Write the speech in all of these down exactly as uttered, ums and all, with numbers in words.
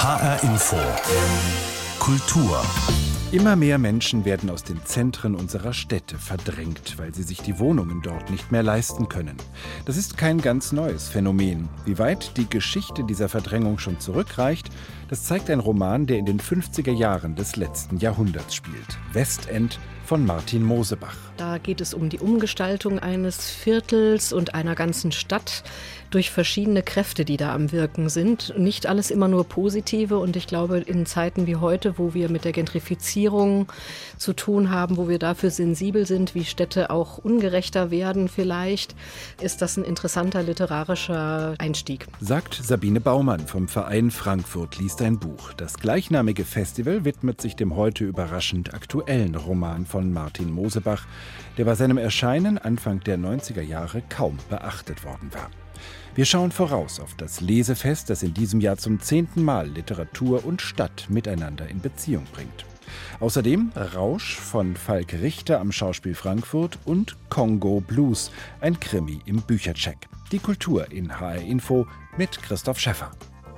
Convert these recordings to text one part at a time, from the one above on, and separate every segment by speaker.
Speaker 1: H R Info Kultur.
Speaker 2: Immer mehr Menschen werden aus den Zentren unserer Städte verdrängt, weil sie sich die Wohnungen dort nicht mehr leisten können. Das ist kein ganz neues Phänomen. Wie weit die Geschichte dieser Verdrängung schon zurückreicht, das zeigt ein Roman, der in den fünfziger Jahren des letzten Jahrhunderts spielt. Westend von Martin Mosebach.
Speaker 3: Da geht es um die Umgestaltung eines Viertels und einer ganzen Stadt durch verschiedene Kräfte, die da am Wirken sind. Nicht alles immer nur positive, und ich glaube, in Zeiten wie heute, wo wir mit der Gentrifizierung zu tun haben, wo wir dafür sensibel sind, wie Städte auch ungerechter werden vielleicht, ist das ein interessanter literarischer Einstieg.
Speaker 2: Sagt Sabine Baumann vom Verein Frankfurt liest ein Buch. Das gleichnamige Festival widmet sich dem heute überraschend aktuellen Roman von Martin Mosebach, der bei seinem Erscheinen Anfang der neunziger Jahre kaum beachtet worden war. Wir schauen voraus auf das Lesefest, das in diesem Jahr zum zehnten Mal Literatur und Stadt miteinander in Beziehung bringt. Außerdem Rausch von Falk Richter am Schauspiel Frankfurt und Kongo Blues, ein Krimi im Büchercheck. Die Kultur in H R Info mit Christoph Schäffer.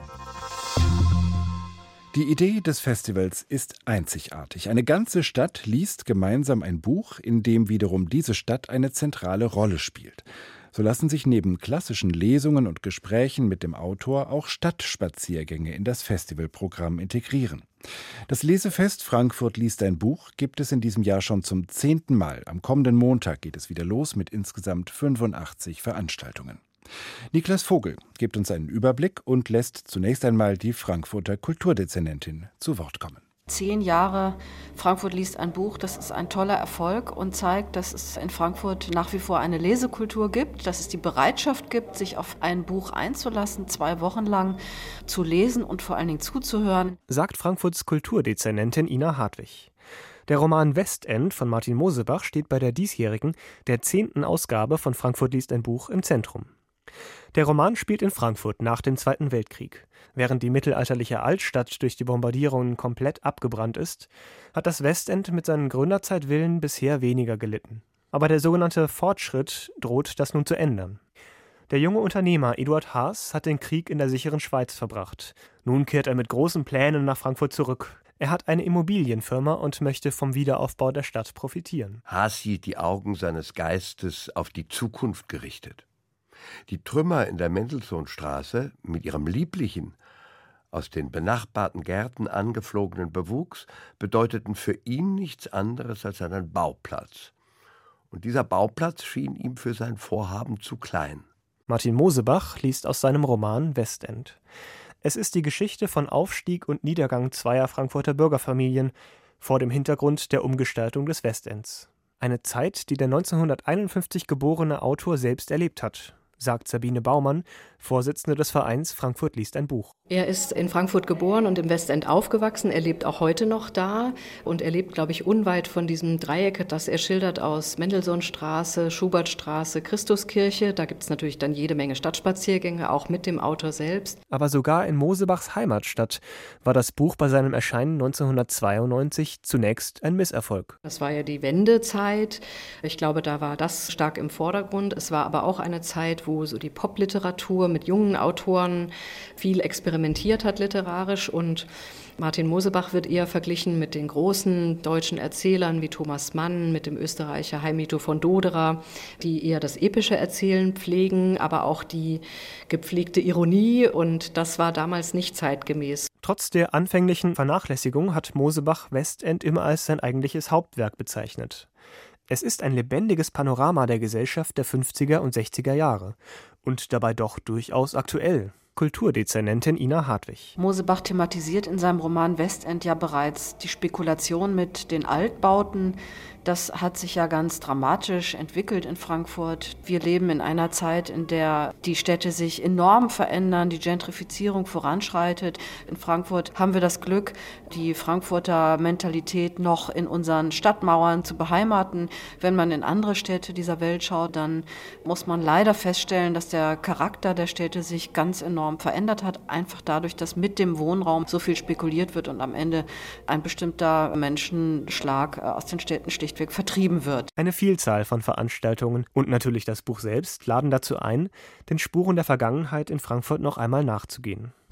Speaker 2: Die Idee des Festivals ist einzigartig. Eine ganze Stadt liest gemeinsam ein Buch, in dem wiederum diese Stadt eine zentrale Rolle spielt. So lassen sich neben klassischen Lesungen und Gesprächen mit dem Autor auch Stadtspaziergänge in das Festivalprogramm integrieren. Das Lesefest Frankfurt liest ein Buch gibt es in diesem Jahr schon zum zehnten Mal. Am kommenden Montag geht es wieder los mit insgesamt fünfundachtzig Veranstaltungen. Niklas Vogel gibt uns einen Überblick und lässt zunächst einmal die Frankfurter Kulturdezernentin zu Wort kommen.
Speaker 4: Zehn Jahre Frankfurt liest ein Buch, das ist ein toller Erfolg und zeigt, dass es in Frankfurt nach wie vor eine Lesekultur gibt, dass es die Bereitschaft gibt, sich auf ein Buch einzulassen, zwei Wochen lang zu lesen und vor allen Dingen zuzuhören.
Speaker 5: Sagt Frankfurts Kulturdezernentin Ina Hartwig. Der Roman Westend von Martin Mosebach steht bei der diesjährigen, der zehnten Ausgabe von Frankfurt liest ein Buch im Zentrum. Der Roman spielt in Frankfurt nach dem Zweiten Weltkrieg. Während die mittelalterliche Altstadt durch die Bombardierungen komplett abgebrannt ist, hat das Westend mit seinen Gründerzeitvillen bisher weniger gelitten. Aber der sogenannte Fortschritt droht das nun zu ändern. Der junge Unternehmer Eduard Haas hat den Krieg in der sicheren Schweiz verbracht. Nun kehrt er mit großen Plänen nach Frankfurt zurück. Er hat eine Immobilienfirma und möchte vom Wiederaufbau der Stadt profitieren.
Speaker 6: Haas hielt die Augen seines Geistes auf die Zukunft gerichtet. Die Trümmer in der Mendelssohnstraße mit ihrem lieblichen, aus den benachbarten Gärten angeflogenen Bewuchs bedeuteten für ihn nichts anderes als einen Bauplatz. Und dieser Bauplatz schien ihm für sein Vorhaben zu klein.
Speaker 5: Martin Mosebach liest aus seinem Roman Westend. Es ist die Geschichte von Aufstieg und Niedergang zweier Frankfurter Bürgerfamilien vor dem Hintergrund der Umgestaltung des Westends. Eine Zeit, die der neunzehnhunderteinundfünfzig geborene Autor selbst erlebt hat, sagt Sabine Baumann, Vorsitzende des Vereins Frankfurt liest ein Buch.
Speaker 3: Er ist in Frankfurt geboren und im Westend aufgewachsen. Er lebt auch heute noch da und er lebt, glaube ich, unweit von diesem Dreieck, das er schildert aus Mendelssohnstraße, Schubertstraße, Christuskirche. Da gibt es natürlich dann jede Menge Stadtspaziergänge, auch mit dem Autor selbst.
Speaker 5: Aber sogar in Mosebachs Heimatstadt war das Buch bei seinem Erscheinen neunzehnhundertzweiundneunzig zunächst ein Misserfolg.
Speaker 3: Das war ja die Wendezeit. Ich glaube, da war das stark im Vordergrund. Es war aber auch eine Zeit, wo so die Popliteratur mit jungen Autoren viel experimentiert hat literarisch, und Martin Mosebach wird eher verglichen mit den großen deutschen Erzählern wie Thomas Mann, mit dem Österreicher Heimito von Doderer, die eher das epische Erzählen pflegen, aber auch die gepflegte Ironie, und das war damals nicht zeitgemäß.
Speaker 5: Trotz der anfänglichen Vernachlässigung hat Mosebach Westend immer als sein eigentliches Hauptwerk bezeichnet. Es ist ein lebendiges Panorama der Gesellschaft der fünfziger und sechziger Jahre und dabei doch durchaus aktuell. Kulturdezernentin Ina Hartwig.
Speaker 4: Mosebach thematisiert in seinem Roman Westend ja bereits die Spekulation mit den Altbauten. Das hat sich ja ganz dramatisch entwickelt in Frankfurt. Wir leben in einer Zeit, in der die Städte sich enorm verändern, die Gentrifizierung voranschreitet. In Frankfurt haben wir das Glück, die Frankfurter Mentalität noch in unseren Stadtmauern zu beheimaten. Wenn man in andere Städte dieser Welt schaut, dann muss man leider feststellen, dass der Charakter der Städte sich ganz enorm verändert hat. Einfach dadurch, dass mit dem Wohnraum so viel spekuliert wird und am Ende ein bestimmter Menschenschlag aus den Städten schlichtweg vertrieben wird.
Speaker 5: Eine Vielzahl von Veranstaltungen und natürlich das Buch selbst laden dazu ein, den Spuren der Vergangenheit in Frankfurt noch einmal nachzugehen.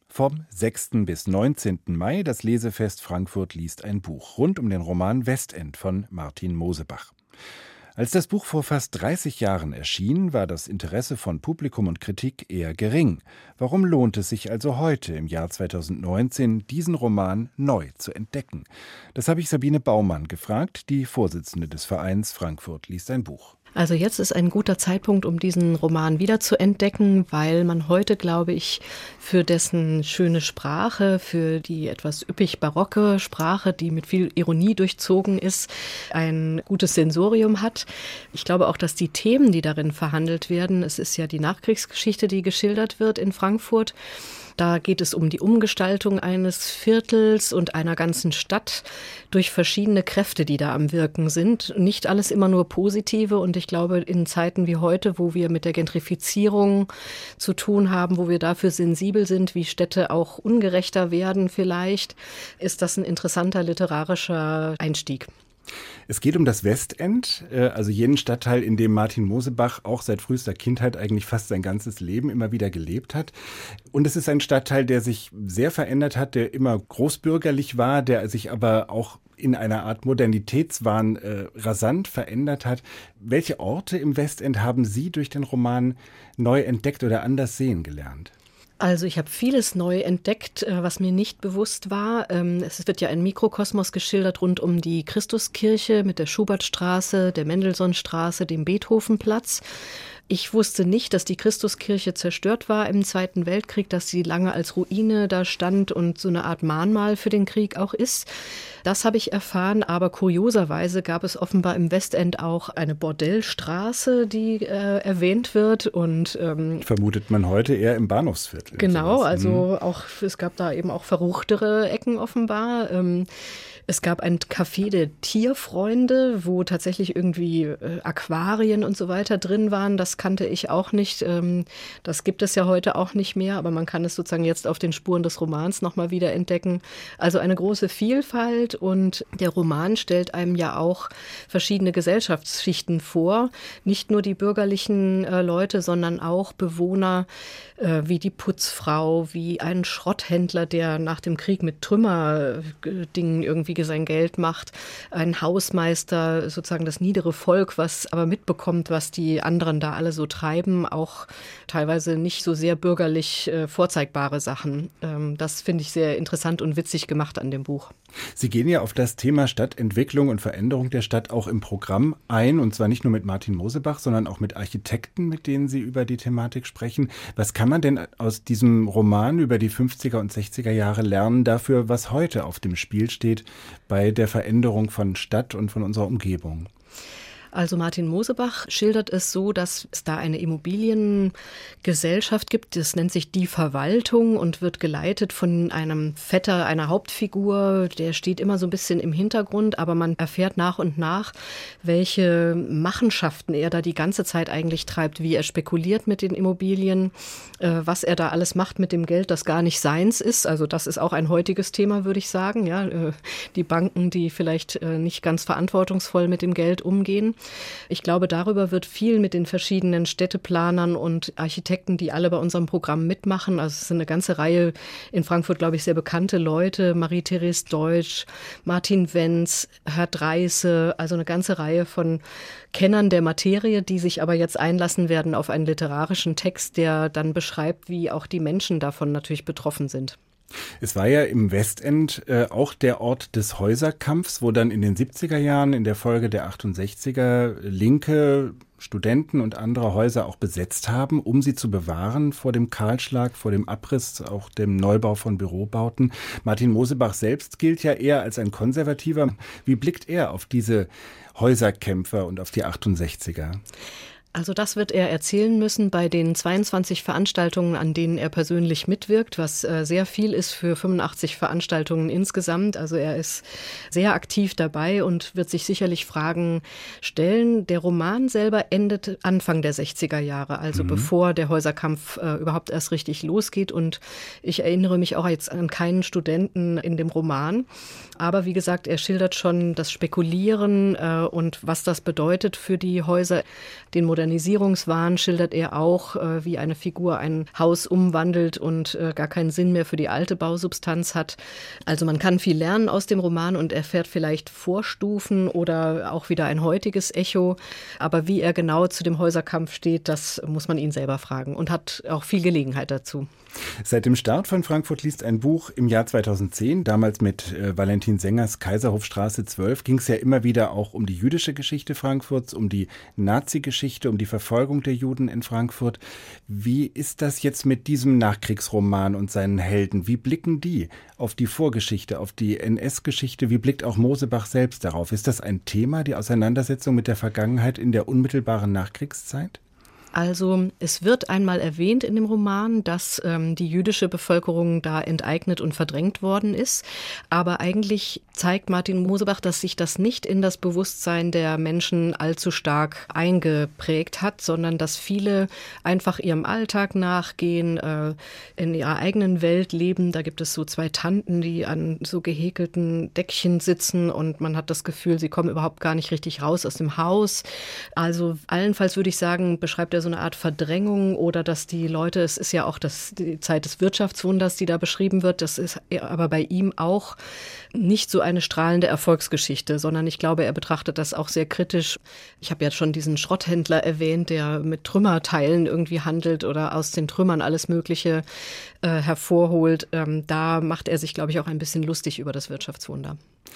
Speaker 2: Vom sechsten bis neunzehnten Mai das Lesefest Frankfurt liest ein Buch rund um den Roman Westend von Martin Mosebach. Als das Buch vor fast dreißig Jahren erschien, war das Interesse von Publikum und Kritik eher gering. Warum lohnt es sich also heute, im Jahr zweitausendneunzehn, diesen Roman neu zu entdecken? Das habe ich Sabine Baumann gefragt, die Vorsitzende des Vereins Frankfurt liest ein Buch.
Speaker 3: Also jetzt ist ein guter Zeitpunkt, um diesen Roman wieder zu entdecken, weil man heute, glaube ich, für dessen schöne Sprache, für die etwas üppig barocke Sprache, die mit viel Ironie durchzogen ist, ein gutes Sensorium hat. Ich glaube auch, dass die Themen, die darin verhandelt werden, es ist ja die Nachkriegsgeschichte, die geschildert wird in Frankfurt. Da geht es um die Umgestaltung eines Viertels und einer ganzen Stadt durch verschiedene Kräfte, die da am Wirken sind. Nicht alles immer nur positive. Und ich glaube, in Zeiten wie heute, wo wir mit der Gentrifizierung zu tun haben, wo wir dafür sensibel sind, wie Städte auch ungerechter werden vielleicht, ist das ein interessanter literarischer Einstieg.
Speaker 2: Es geht um das Westend, also jenen Stadtteil, in dem Martin Mosebach auch seit frühester Kindheit eigentlich fast sein ganzes Leben immer wieder gelebt hat. Und es ist ein Stadtteil, der sich sehr verändert hat, der immer großbürgerlich war, der sich aber auch in einer Art Modernitätswahn äh, rasant verändert hat. Welche Orte im Westend haben Sie durch den Roman neu entdeckt oder anders sehen gelernt?
Speaker 3: Also ich habe vieles neu entdeckt, was mir nicht bewusst war. Es wird ja ein Mikrokosmos geschildert rund um die Christuskirche mit der Schubertstraße, der Mendelssohnstraße, dem Beethovenplatz. Ich wusste nicht, dass die Christuskirche zerstört war im Zweiten Weltkrieg, dass sie lange als Ruine da stand und so eine Art Mahnmal für den Krieg auch ist. Das habe ich erfahren, aber kurioserweise gab es offenbar im Westend auch eine Bordellstraße, die äh, erwähnt wird. Und ähm,
Speaker 2: vermutet man heute eher im Bahnhofsviertel.
Speaker 3: Genau,
Speaker 2: sowas.
Speaker 3: also auch es gab da eben auch verruchtere Ecken offenbar. Ähm, Es gab ein Café der Tierfreunde, wo tatsächlich irgendwie äh, Aquarien und so weiter drin waren. Das kannte ich auch nicht. Ähm, das gibt es ja heute auch nicht mehr, aber man kann es sozusagen jetzt auf den Spuren des Romans nochmal wieder entdecken. Also eine große Vielfalt, und der Roman stellt einem ja auch verschiedene Gesellschaftsschichten vor. Nicht nur die bürgerlichen äh, Leute, sondern auch Bewohner äh, wie die Putzfrau, wie ein Schrotthändler, der nach dem Krieg mit Trümmerdingen irgendwie sein Geld macht, ein Hausmeister, sozusagen das niedere Volk, was aber mitbekommt, was die anderen da alle so treiben, auch teilweise nicht so sehr bürgerlich äh, vorzeigbare Sachen. Ähm, das finde ich sehr interessant und witzig gemacht an dem Buch.
Speaker 2: Sie gehen ja auf das Thema Stadtentwicklung und Veränderung der Stadt auch im Programm ein, und zwar nicht nur mit Martin Mosebach, sondern auch mit Architekten, mit denen Sie über die Thematik sprechen. Was kann man denn aus diesem Roman über die fünfziger und sechziger Jahre lernen dafür, was heute auf dem Spiel steht bei der Veränderung von Stadt und von unserer Umgebung?
Speaker 3: Also Martin Mosebach schildert es so, dass es da eine Immobiliengesellschaft gibt, das nennt sich die Verwaltung und wird geleitet von einem Vetter, einer Hauptfigur, der steht immer so ein bisschen im Hintergrund, aber man erfährt nach und nach, welche Machenschaften er da die ganze Zeit eigentlich treibt, wie er spekuliert mit den Immobilien, äh, was er da alles macht mit dem Geld, das gar nicht seins ist. Also das ist auch ein heutiges Thema, würde ich sagen. Ja, äh, die Banken, die vielleicht äh, nicht ganz verantwortungsvoll mit dem Geld umgehen. Ich glaube, darüber wird viel mit den verschiedenen Städteplanern und Architekten, die alle bei unserem Programm mitmachen. Also es sind eine ganze Reihe in Frankfurt, glaube ich, sehr bekannte Leute. Marie-Therese Deutsch, Martin Wenz, Herr Dreisse, also eine ganze Reihe von Kennern der Materie, die sich aber jetzt einlassen werden auf einen literarischen Text, der dann beschreibt, wie auch die Menschen davon natürlich betroffen sind.
Speaker 2: Es war ja im Westend äh, auch der Ort des Häuserkampfs, wo dann in den siebziger Jahren in der Folge der achtundsechziger linke Studenten und andere Häuser auch besetzt haben, um sie zu bewahren vor dem Kahlschlag, vor dem Abriss, auch dem Neubau von Bürobauten. Martin Mosebach selbst gilt ja eher als ein Konservativer. Wie blickt er auf diese Häuserkämpfer und auf die achtundsechziger?
Speaker 3: Also das wird er erzählen müssen bei den zweiundzwanzig Veranstaltungen, an denen er persönlich mitwirkt, was äh, sehr viel ist für fünfundachtzig Veranstaltungen insgesamt. Also er ist sehr aktiv dabei und wird sich sicherlich Fragen stellen. Der Roman selber endet Anfang der sechziger Jahre, also mhm. bevor der Häuserkampf äh, überhaupt erst richtig losgeht. Und ich erinnere mich auch jetzt an keinen Studenten in dem Roman. Aber wie gesagt, er schildert schon das Spekulieren äh, und was das bedeutet für die Häuser, den Modernisierungswahn schildert er auch, äh, wie eine Figur ein Haus umwandelt und äh, gar keinen Sinn mehr für die alte Bausubstanz hat. Also man kann viel lernen aus dem Roman und erfährt vielleicht Vorstufen oder auch wieder ein heutiges Echo. Aber wie er genau zu dem Häuserkampf steht, das muss man ihn selber fragen und hat auch viel Gelegenheit dazu.
Speaker 2: Seit dem Start von Frankfurt liest ein Buch im Jahr zweitausendzehn, damals mit äh, Valentin Sengers Kaiserhofstraße zwölf, ging es ja immer wieder auch um die jüdische Geschichte Frankfurts, um die Nazi-Geschichte, um die Verfolgung der Juden in Frankfurt. Wie ist das jetzt mit diesem Nachkriegsroman und seinen Helden? Wie blicken die auf die Vorgeschichte, auf die N S-Geschichte? Wie blickt auch Mosebach selbst darauf? Ist das ein Thema, die Auseinandersetzung mit der Vergangenheit in der unmittelbaren Nachkriegszeit?
Speaker 3: Also es wird einmal erwähnt in dem Roman, dass ähm, die jüdische Bevölkerung da enteignet und verdrängt worden ist. Aber eigentlich zeigt Martin Mosebach, dass sich das nicht in das Bewusstsein der Menschen allzu stark eingeprägt hat, sondern dass viele einfach ihrem Alltag nachgehen, äh, in ihrer eigenen Welt leben. Da gibt es so zwei Tanten, die an so gehäkelten Deckchen sitzen und man hat das Gefühl, sie kommen überhaupt gar nicht richtig raus aus dem Haus. Also allenfalls würde ich sagen, beschreibt er so eine Art Verdrängung oder dass die Leute, es ist ja auch das, die Zeit des Wirtschaftswunders, die da beschrieben wird, das ist aber bei ihm auch nicht so eine strahlende Erfolgsgeschichte, sondern ich glaube, er betrachtet das auch sehr kritisch. Ich habe ja schon diesen Schrotthändler erwähnt, der mit Trümmerteilen irgendwie handelt oder aus den Trümmern alles Mögliche äh, hervorholt. Ähm, da macht er sich, glaube ich, auch ein bisschen lustig über das Wirtschaftswunder.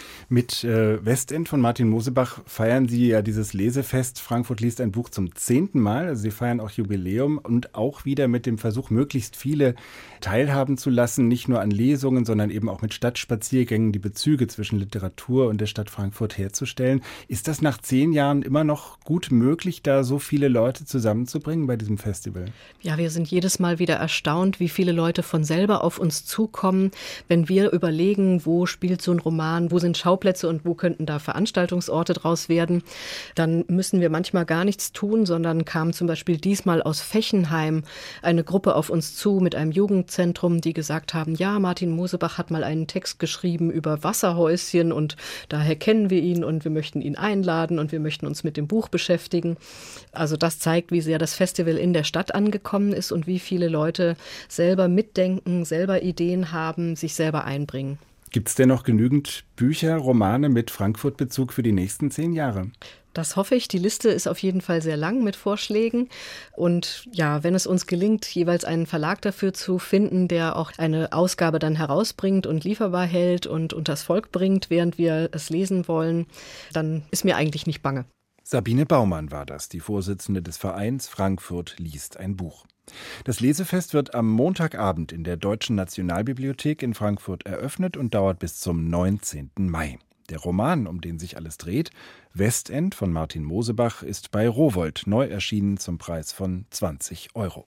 Speaker 2: Mit äh, Westend von Martin Mosebach feiern Sie ja dieses Lesefest. Frankfurt liest ein Buch zum zehnten Mal. Also Sie feiern auch Jubiläum und auch wieder mit dem Versuch, möglichst viele teilhaben zu lassen, nicht nur an Lesungen, sondern eben auch mit Stadtspaziergängen, die Bezüge zwischen Literatur und der Stadt Frankfurt herzustellen. Ist das nach zehn Jahren immer noch gut möglich, da so viele Leute zusammenzubringen bei diesem Festival?
Speaker 3: Ja, wir sind jedes Mal wieder erstaunt, wie viele Leute von selber auf uns zukommen, wenn wir überlegen, wo spielt so ein Roman, wo sind Schauplätze und wo könnten da Veranstaltungsorte draus werden. Dann müssen wir manchmal gar nichts tun, sondern kam zum Beispiel diesmal aus Fechenheim eine Gruppe auf uns zu mit einem Jugendzentrum, die gesagt haben, ja, Martin Mosebach hat mal einen Text geschrieben über Wasserhäuschen und daher kennen wir ihn und wir möchten ihn einladen und wir möchten uns mit dem Buch beschäftigen. Also das zeigt, wie sehr das Festival in der Stadt angekommen ist und wie viele Leute selber mitdenken, selber Ideen haben, sich selber einbringen.
Speaker 2: Gibt es denn noch genügend Bücher, Romane mit Frankfurt-Bezug für die nächsten zehn Jahre?
Speaker 3: Das hoffe ich. Die Liste ist auf jeden Fall sehr lang mit Vorschlägen. Und ja, wenn es uns gelingt, jeweils einen Verlag dafür zu finden, der auch eine Ausgabe dann herausbringt und lieferbar hält und unters Volk bringt, während wir es lesen wollen, dann ist mir eigentlich nicht bange.
Speaker 2: Sabine Baumann war das, die Vorsitzende des Vereins Frankfurt liest ein Buch. Das Lesefest wird am Montagabend in der Deutschen Nationalbibliothek in Frankfurt eröffnet und dauert bis zum neunzehnten Mai. Der Roman, um den sich alles dreht, Westend von Martin Mosebach, ist bei Rowohlt neu erschienen zum Preis von zwanzig Euro.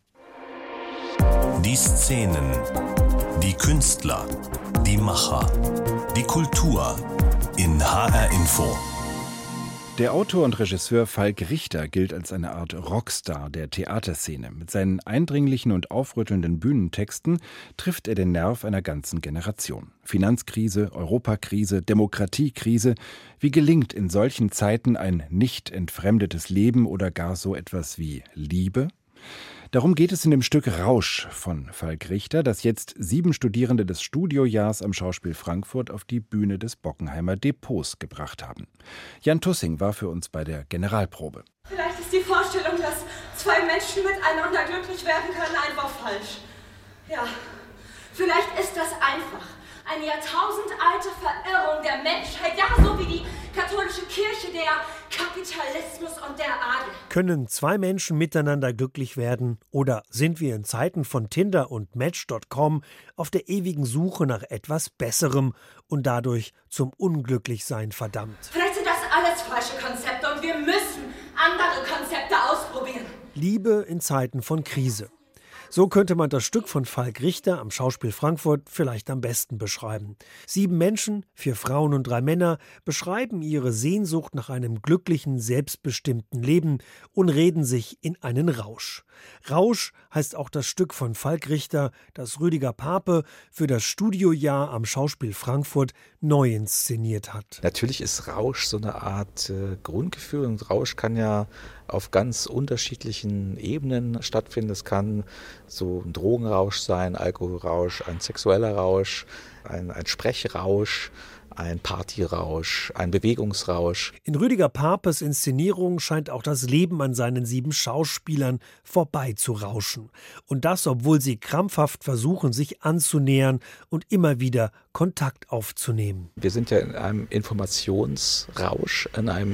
Speaker 1: Die Szenen, die Künstler, die Macher, die Kultur in H R Info.
Speaker 2: Der Autor und Regisseur Falk Richter gilt als eine Art Rockstar der Theaterszene. Mit seinen eindringlichen und aufrüttelnden Bühnentexten trifft er den Nerv einer ganzen Generation. Finanzkrise, Europakrise, Demokratiekrise. Wie gelingt in solchen Zeiten ein nicht entfremdetes Leben oder gar so etwas wie Liebe? Darum geht es in dem Stück Rausch von Falk Richter, das jetzt sieben Studierende des Studiojahrs am Schauspiel Frankfurt auf die Bühne des Bockenheimer Depots gebracht haben. Jan Tussing war für uns bei der Generalprobe.
Speaker 7: Vielleicht ist die Vorstellung, dass zwei Menschen miteinander glücklich werden können, einfach falsch. Ja, vielleicht ist das einfach eine jahrtausendalte Verirrung der Menschheit, ja, so wie die katholische Kirche, der Kapitalismus und der Adel.
Speaker 8: Können zwei Menschen miteinander glücklich werden oder sind wir in Zeiten von Tinder und Match Punkt com auf der ewigen Suche nach etwas Besserem und dadurch zum Unglücklichsein verdammt?
Speaker 7: Vielleicht sind das alles falsche Konzepte und wir müssen andere Konzepte ausprobieren.
Speaker 8: Liebe in Zeiten von Krise. So könnte man das Stück von Falk Richter am Schauspiel Frankfurt vielleicht am besten beschreiben. Sieben Menschen, vier Frauen und drei Männer, beschreiben ihre Sehnsucht nach einem glücklichen, selbstbestimmten Leben und reden sich in einen Rausch. Rausch heißt auch das Stück von Falk Richter, das Rüdiger Pape für das Studiojahr am Schauspiel Frankfurt neu inszeniert hat.
Speaker 9: Natürlich ist Rausch so eine Art äh, Grundgefühl und Rausch kann ja auf ganz unterschiedlichen Ebenen stattfinden. Es kann so ein Drogenrausch sein, Alkoholrausch, ein sexueller Rausch, ein, ein Sprechrausch, ein Partyrausch, ein Bewegungsrausch.
Speaker 8: In Rüdiger Papes Inszenierung scheint auch das Leben an seinen sieben Schauspielern vorbei zu rauschen. Und das, obwohl sie krampfhaft versuchen, sich anzunähern und immer wieder Kontakt aufzunehmen.
Speaker 9: Wir sind ja in einem Informationsrausch, in einem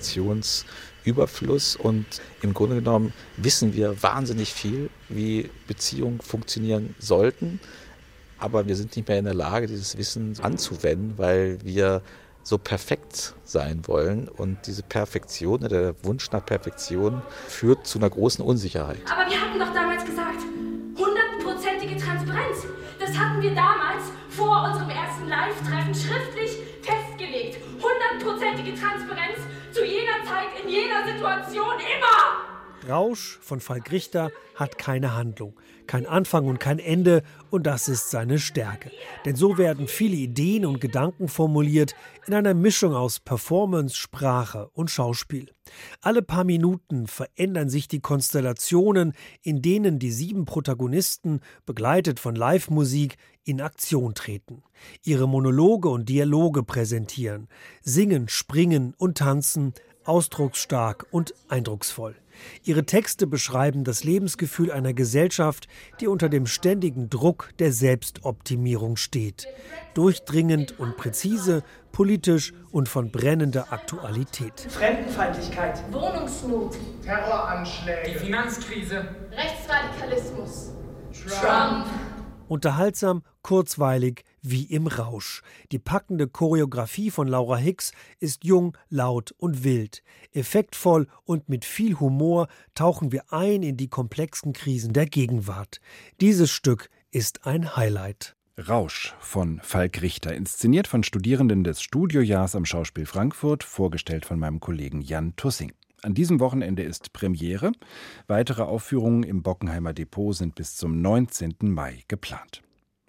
Speaker 9: Informationsüberfluss und im Grunde genommen wissen wir wahnsinnig viel, wie Beziehungen funktionieren sollten. Aber wir sind nicht mehr in der Lage, dieses Wissen anzuwenden, weil wir so perfekt sein wollen. Und diese Perfektion, der Wunsch nach Perfektion, führt zu einer großen Unsicherheit.
Speaker 7: Aber wir hatten doch damals gesagt, hundertprozentige Transparenz. Das hatten wir damals vor unserem ersten Live-Treffen schriftlich festgelegt. Hundertprozentige Transparenz zu jeder Zeit, in jeder Situation, immer!
Speaker 8: Rausch von Falk Richter hat keine Handlung, kein Anfang und kein Ende, und das ist seine Stärke. Denn so werden viele Ideen und Gedanken formuliert in einer Mischung aus Performance, Sprache und Schauspiel. Alle paar Minuten verändern sich die Konstellationen, in denen die sieben Protagonisten, begleitet von Live-Musik, in Aktion treten, ihre Monologe und Dialoge präsentieren, singen, springen und tanzen, ausdrucksstark und eindrucksvoll. Ihre Texte beschreiben das Lebensgefühl einer Gesellschaft, die unter dem ständigen Druck der Selbstoptimierung steht. Durchdringend und präzise, politisch und von brennender Aktualität.
Speaker 10: Fremdenfeindlichkeit,
Speaker 11: Wohnungsnot,
Speaker 10: Terroranschläge,
Speaker 11: die Finanzkrise, Rechtsradikalismus,
Speaker 10: Trump.
Speaker 11: Trump.
Speaker 8: Unterhaltsam, kurzweilig, wie im Rausch. Die packende Choreografie von Laura Hicks ist jung, laut und wild. Effektvoll und mit viel Humor tauchen wir ein in die komplexen Krisen der Gegenwart. Dieses Stück ist ein Highlight.
Speaker 2: Rausch von Falk Richter, inszeniert von Studierenden des Studiojahrs am Schauspiel Frankfurt, vorgestellt von meinem Kollegen Jan Tussing. An diesem Wochenende ist Premiere. Weitere Aufführungen im Bockenheimer Depot sind bis zum neunzehnten Mai geplant.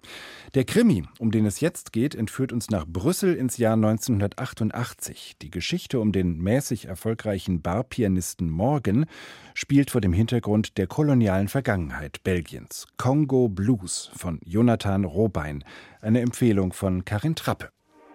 Speaker 2: Der Krimi, um den es jetzt geht, entführt uns nach Brüssel ins Jahr neunzehnhundertachtundachtzig. Die Geschichte um den mäßig erfolgreichen Barpianisten Morgan spielt vor dem Hintergrund der kolonialen Vergangenheit Belgiens. Kongo Blues von Jonathan Robein. Eine Empfehlung von Karin Trappe.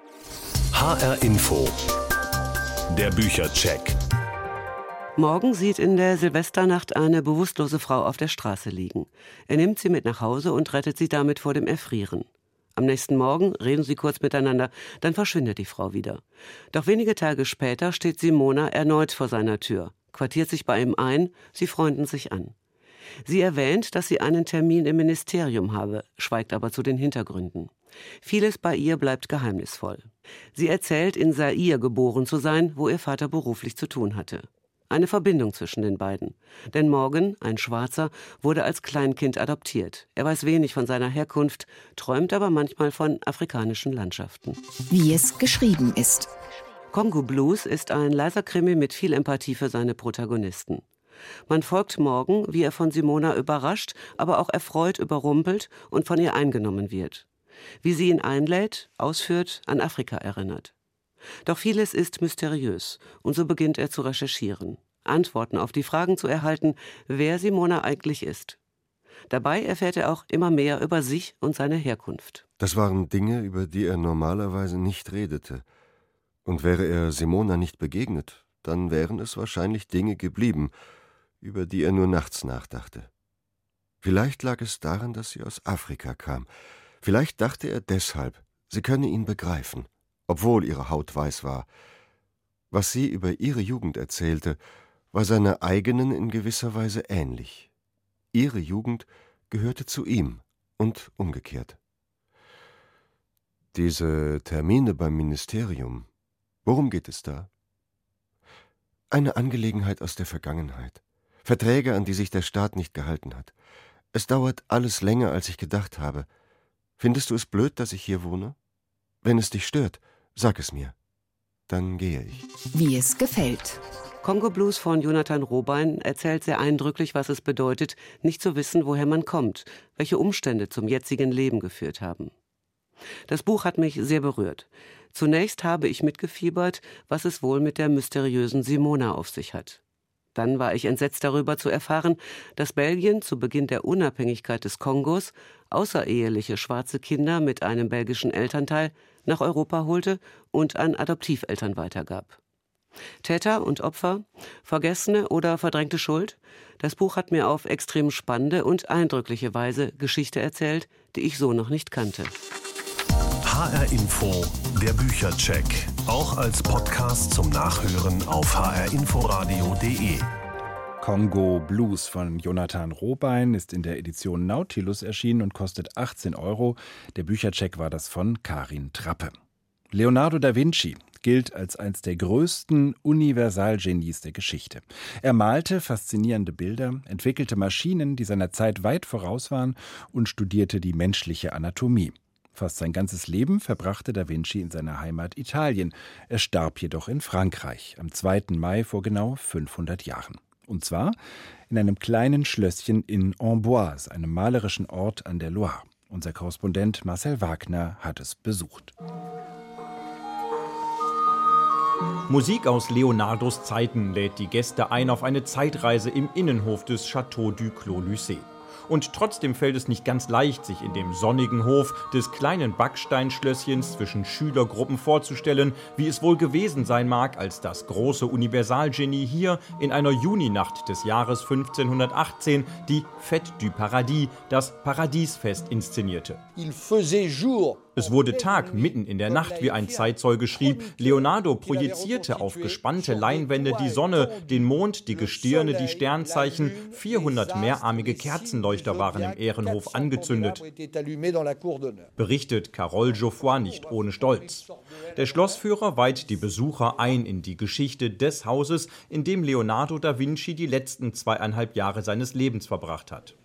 Speaker 1: H R Info. Der Büchercheck.
Speaker 12: Morgen sieht in der Silvesternacht eine bewusstlose Frau auf der Straße liegen. Er nimmt sie mit nach Hause und rettet sie damit vor dem Erfrieren. Am nächsten Morgen reden sie kurz miteinander, dann verschwindet die Frau wieder. Doch wenige Tage später steht Simona erneut vor seiner Tür, quartiert sich bei ihm ein, sie freunden sich an. Sie erwähnt, dass sie einen Termin im Ministerium habe, schweigt aber zu den Hintergründen. Vieles bei ihr bleibt geheimnisvoll. Sie erzählt, in Zaire geboren zu sein, wo ihr Vater beruflich zu tun hatte. Eine Verbindung zwischen den beiden. Denn Morgan, ein Schwarzer, wurde als Kleinkind adoptiert. Er weiß wenig von seiner Herkunft, träumt aber manchmal von afrikanischen Landschaften.
Speaker 13: Wie es geschrieben ist.
Speaker 12: Kongo Blues ist ein leiser Krimi mit viel Empathie für seine Protagonisten. Man folgt Morgan, wie er von Simona überrascht, aber auch erfreut überrumpelt und von ihr eingenommen wird. Wie sie ihn einlädt, ausführt, an Afrika erinnert. Doch vieles ist mysteriös, und so beginnt er zu recherchieren, Antworten auf die Fragen zu erhalten, wer Simona eigentlich ist. Dabei erfährt er auch immer mehr über sich und seine Herkunft.
Speaker 6: Das waren Dinge, über die er normalerweise nicht redete. Und wäre er Simona nicht begegnet, dann wären es wahrscheinlich Dinge geblieben, über die er nur nachts nachdachte. Vielleicht lag es daran, dass sie aus Afrika kam. Vielleicht dachte er deshalb, sie könne ihn begreifen, obwohl ihre Haut weiß war. Was sie über ihre Jugend erzählte, war seiner eigenen in gewisser Weise ähnlich. Ihre Jugend gehörte zu ihm und umgekehrt. Diese Termine beim Ministerium, worum geht es da? Eine Angelegenheit aus der Vergangenheit. Verträge, an die sich der Staat nicht gehalten hat. Es dauert alles länger, als ich gedacht habe. Findest du es blöd, dass ich hier wohne? Wenn es dich stört, sag es mir. Dann gehe ich.
Speaker 13: Wie es gefällt.
Speaker 12: Kongo Blues von Jonathan Robein erzählt sehr eindrücklich, was es bedeutet, nicht zu wissen, woher man kommt, welche Umstände zum jetzigen Leben geführt haben. Das Buch hat mich sehr berührt. Zunächst habe ich mitgefiebert, was es wohl mit der mysteriösen Simona auf sich hat. Dann war ich entsetzt darüber zu erfahren, dass Belgien zu Beginn der Unabhängigkeit des Kongos außereheliche schwarze Kinder mit einem belgischen Elternteil nach Europa holte und an Adoptiveltern weitergab. Täter und Opfer, vergessene oder verdrängte Schuld? Das Buch hat mir auf extrem spannende und eindrückliche Weise Geschichte erzählt, die ich so noch nicht kannte.
Speaker 1: H R Info, der Büchercheck. Auch als Podcast zum Nachhören auf h r inforadio punkt de.
Speaker 2: Kongo Blues von Jonathan Rohbein ist in der Edition Nautilus erschienen und kostet achtzehn Euro. Der Büchercheck war das von Karin Trappe. Leonardo da Vinci gilt als eines der größten Universalgenies der Geschichte. Er malte faszinierende Bilder, entwickelte Maschinen, die seiner Zeit weit voraus waren, und studierte die menschliche Anatomie. Fast sein ganzes Leben verbrachte da Vinci in seiner Heimat Italien. Er starb jedoch in Frankreich am zweiten Mai vor genau fünfhundert Jahren. Und zwar in einem kleinen Schlösschen in Amboise, einem malerischen Ort an der Loire. Unser Korrespondent Marcel Wagner hat es besucht.
Speaker 14: Musik aus Leonardos Zeiten lädt die Gäste ein auf eine Zeitreise im Innenhof des Château du Clos Lucé. Und trotzdem fällt es nicht ganz leicht, sich in dem sonnigen Hof des kleinen Backsteinschlösschens zwischen Schülergruppen vorzustellen, wie es wohl gewesen sein mag, als das große Universalgenie hier in einer Juninacht des Jahres fünfzehnhundertachtzehn die Fête du Paradis, das Paradiesfest, inszenierte. Es wurde Tag, mitten in der Nacht, wie ein Zeitzeuge schrieb. Leonardo projizierte auf gespannte Leinwände die Sonne, den Mond, die Gestirne, die Sternzeichen. vierhundert mehrarmige Kerzenleuchter waren im Ehrenhof angezündet. Berichtet Carole Geoffroy nicht ohne Stolz. Der Schlossführer weiht die Besucher ein in die Geschichte des Hauses, in dem Leonardo da Vinci die letzten zweieinhalb Jahre seines Lebens verbracht hat.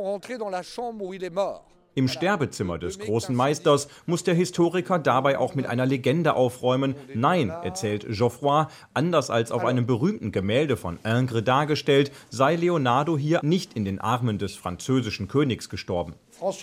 Speaker 14: Im Sterbezimmer des großen Meisters muss der Historiker dabei auch mit einer Legende aufräumen. Nein, erzählt Geoffroy, anders als auf einem berühmten Gemälde von Ingres dargestellt, sei Leonardo hier nicht in den Armen des französischen Königs gestorben.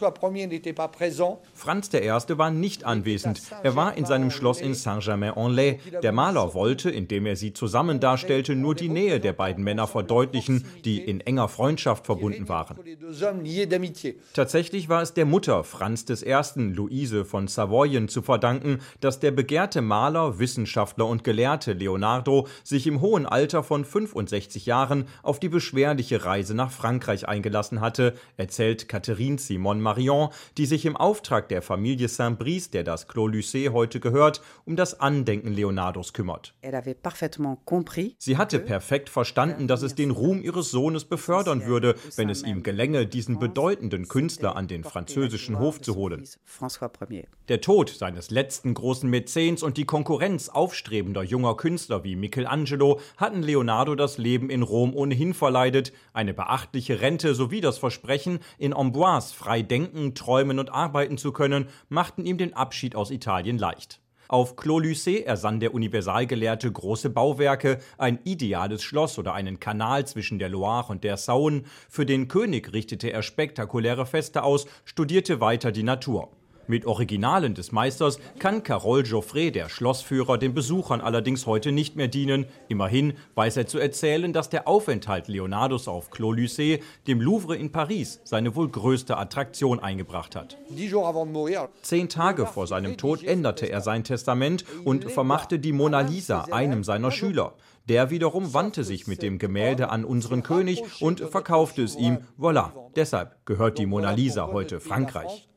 Speaker 14: Franz der Erste war nicht anwesend. Er war in seinem Schloss in Saint-Germain-en-Laye. Der Maler wollte, indem er sie zusammen darstellte, nur die Nähe der beiden Männer verdeutlichen, die in enger Freundschaft verbunden waren. Tatsächlich war es der Mutter Franz des Ersten, Luise von Savoyen, zu verdanken, dass der begehrte Maler, Wissenschaftler und Gelehrte Leonardo sich im hohen Alter von fünfundsechzig Jahren auf die beschwerliche Reise nach Frankreich eingelassen hatte, erzählt Catherine Simon Marion, die sich im Auftrag der Familie Saint-Brice, der das Clos Lucé heute gehört, um das Andenken Leonardos kümmert. Sie hatte perfekt verstanden, dass es den Ruhm ihres Sohnes befördern würde, wenn es ihm gelänge, diesen bedeutenden Künstler an den französischen Hof zu holen. Der Tod seines letzten großen Mäzens und die Konkurrenz aufstrebender junger Künstler wie Michelangelo hatten Leonardo das Leben in Rom ohnehin verleidet. Eine beachtliche Rente sowie das Versprechen, in Amboise frei denken, träumen und arbeiten zu können, machten ihm den Abschied aus Italien leicht. Auf Clos Lucé ersann der Universalgelehrte große Bauwerke, ein ideales Schloss oder einen Kanal zwischen der Loire und der Saône. Für den König richtete er spektakuläre Feste aus, studierte weiter die Natur. Mit Originalen des Meisters kann Carole Geoffroy, der Schlossführer, den Besuchern allerdings heute nicht mehr dienen. Immerhin weiß er zu erzählen, dass der Aufenthalt Leonardos auf Clos Lucé dem Louvre in Paris seine wohl größte Attraktion eingebracht hat. Zehn Tage vor seinem Tod änderte er sein Testament und vermachte die Mona Lisa einem seiner Schüler. Der wiederum wandte sich mit dem Gemälde an unseren König und verkaufte es ihm. Voilà, deshalb gehört die Mona Lisa heute Frankreich.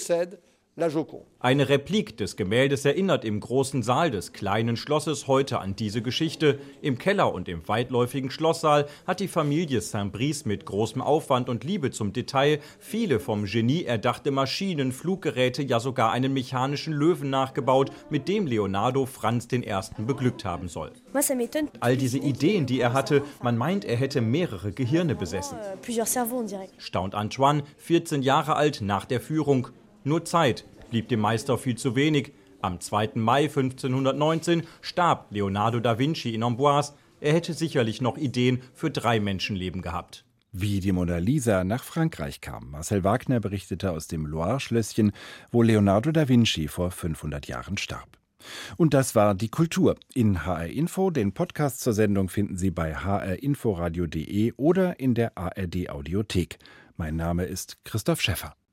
Speaker 14: Eine Replik des Gemäldes erinnert im großen Saal des kleinen Schlosses heute an diese Geschichte. Im Keller und im weitläufigen Schlosssaal hat die Familie Saint-Brice mit großem Aufwand und Liebe zum Detail viele vom Genie erdachte Maschinen, Fluggeräte, ja sogar einen mechanischen Löwen nachgebaut, mit dem Leonardo Franz den Ersten beglückt haben soll. All diese Ideen, die er hatte, man meint, er hätte mehrere Gehirne besessen. Staunt Antoine, vierzehn Jahre alt, nach der Führung. Nur Zeit blieb dem Meister viel zu wenig. Am zweiten Mai fünfzehnhundertneunzehn starb Leonardo da Vinci in Amboise. Er hätte sicherlich noch Ideen für drei Menschenleben gehabt.
Speaker 2: Wie die Mona Lisa nach Frankreich kam. Marcel Wagner berichtete aus dem Loire-Schlösschen, wo Leonardo da Vinci vor fünfhundert Jahren starb. Und das war die Kultur in H R Info. Den Podcast zur Sendung finden Sie bei h r inforadio punkt de oder in der A R D Audiothek. Mein Name ist Christoph Schäffer.